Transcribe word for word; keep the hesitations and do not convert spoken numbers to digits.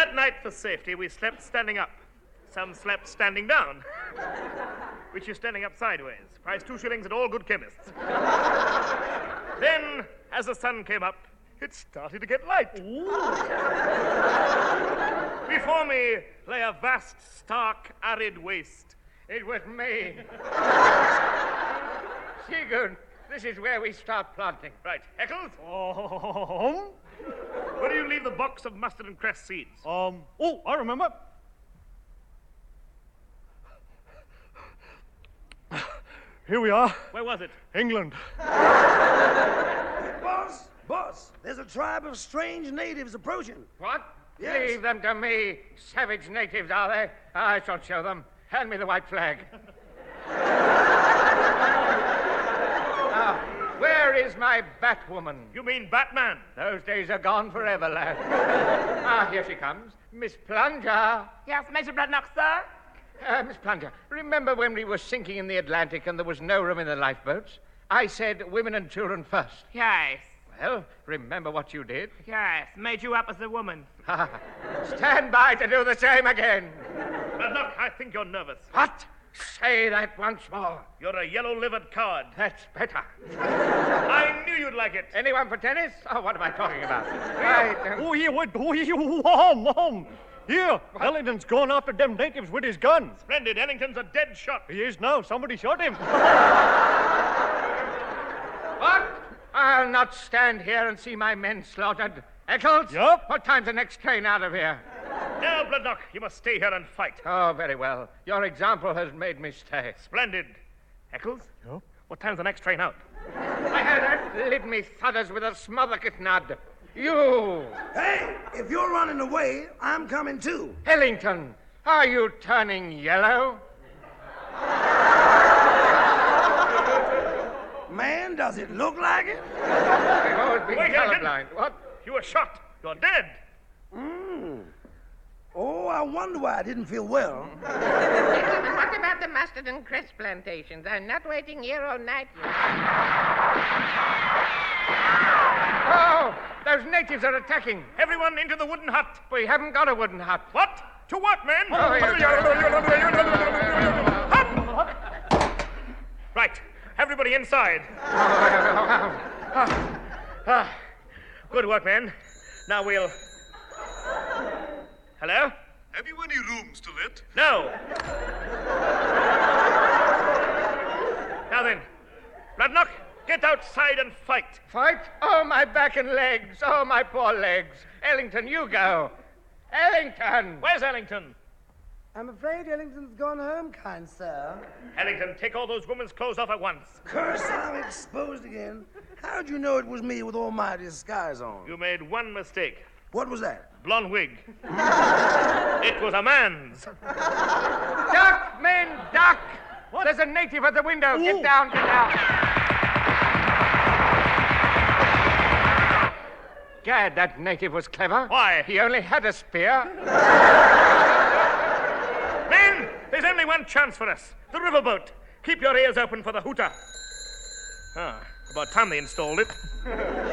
That night, for safety, we slept standing up. Some slept standing down, which is standing up sideways. Price two shillings at all good chemists. Then, as the sun came up, it started to get light. Before me lay a vast, stark, arid waste. It was me. Sigurd, this is where we start planting. Right. Eccles? Um, Where do you leave the box of mustard and cress seeds? um, oh, I remember. Here we are. Where was it? England. Boss, boss, there's a tribe of strange natives approaching. What? Yes. Leave them to me. Savage natives, are they? I shall show them. Hand me the white flag. Now, where is my Batwoman? You mean Batman? Those days are gone forever, lad. Ah, here she comes. Miss Plunger. Yes, Major Bradnock, sir? Uh, Miss Plunger, remember when we were sinking in the Atlantic and there was no room in the lifeboats? I said women and children first. Yes, Well, remember what you did? yes. Made you up as a woman. Stand by to do the same again. Bradnock, I think you're nervous. What? Say that once more. You're a yellow-livered coward. That's better. I knew you'd like it. Anyone for tennis? Oh, what am I talking about? Right. um, Oh, here, what? Oh, here, mom, mom. Here, Ellington's going after them natives with his gun. Splendid. Ellington's a dead shot. He is now. Somebody shot him. What? I'll not stand here and see my men slaughtered. Eccles? Yup? What time's the next train out of here? Now, Bladnock, you must stay here and fight. Oh, very well. Your example has made me stay. Splendid. Eccles? Yup? What time's the next train out? I had that lid me thudders with a smotherket nod. You, Hey, if you're running away, I'm coming too. Ellington, are you turning yellow? Man, does it look like it? I've always been Wait, Ellington. colorblind. What? You were shot. You're dead. Mm. Oh, I wonder why I didn't feel well. Gentlemen, what about the mustard and cress plantations? I'm not waiting here all night. Oh, those natives are attacking. Everyone into the wooden hut. We haven't got a wooden hut. What? To what, men? Oh, Hut! Right. Everybody inside. Ah, good work, men. Now we'll... Hello? Have you any rooms to let? No. Now then, Bladnock, get outside and fight. Fight? Oh, my back and legs. Oh, my poor legs. Ellington, you go. Ellington! Where's Ellington? I'm afraid Ellington's gone home, kind sir. Ellington, take all those women's clothes off at once. Curse, I'm exposed again. How'd you know it was me with all my disguise on? You made one mistake. What was that? Blonde wig. It was a man's. Duck, men, duck! What? There's a native at the window. Get down, get down. Gad, that native was clever. Why? He only had a spear. Men, there's only one chance for us. The riverboat. Keep your ears open for the hooter. Ah, about time they installed it.